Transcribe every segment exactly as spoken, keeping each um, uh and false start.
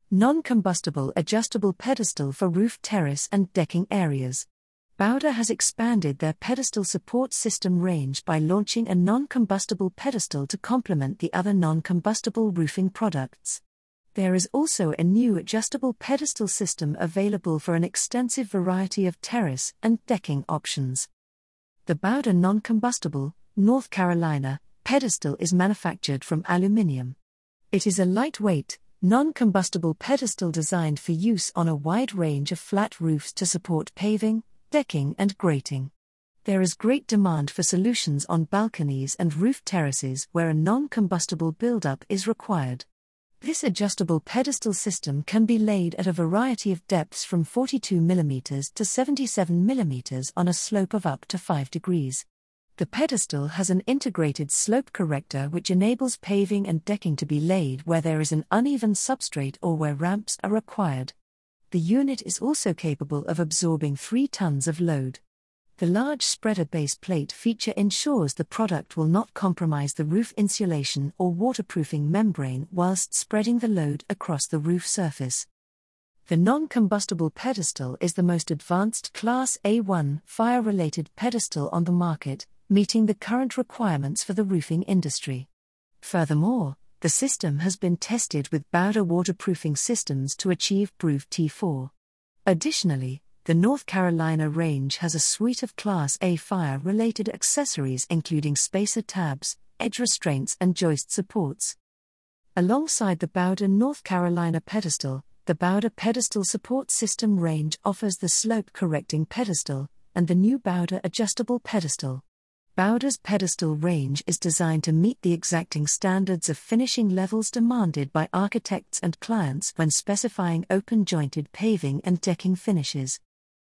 Non-combustible adjustable pedestal for roof terrace and decking areas. Bauder has expanded their pedestal support system range by launching a non-combustible pedestal to complement the other non-combustible roofing products. There is also a new adjustable pedestal system available for an extensive variety of terrace and decking options. The Bauder non-combustible, North Carolina, pedestal is manufactured from aluminum. It is a lightweight, non-combustible pedestal designed for use on a wide range of flat roofs to support paving, decking and grating. There is great demand for solutions on balconies and roof terraces where a non-combustible buildup is required. This adjustable pedestal system can be laid at a variety of depths from forty-two millimeters to seventy-seven millimeters on a slope of up to five degrees. The pedestal has an integrated slope corrector which enables paving and decking to be laid where there is an uneven substrate or where ramps are required. The unit is also capable of absorbing three tons of load. The large spreader base plate feature ensures the product will not compromise the roof insulation or waterproofing membrane whilst spreading the load across the roof surface. The non-combustible pedestal is the most advanced Class A one fire-related pedestal on the market, meeting the current requirements for the roofing industry. Furthermore, the system has been tested with Bauder waterproofing systems to achieve B R U F T four. Additionally, the North Carolina range has a suite of Class A fire-related accessories including spacer tabs, edge restraints and joist supports. Alongside the Bauder North Carolina pedestal, the Bauder pedestal support system range offers the slope-correcting pedestal and the new Bauder adjustable pedestal. Bauder's pedestal range is designed to meet the exacting standards of finishing levels demanded by architects and clients when specifying open-jointed paving and decking finishes.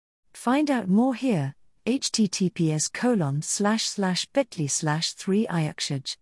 Find out more here, https colon slash slash bit.ly slash 3iAkshaj.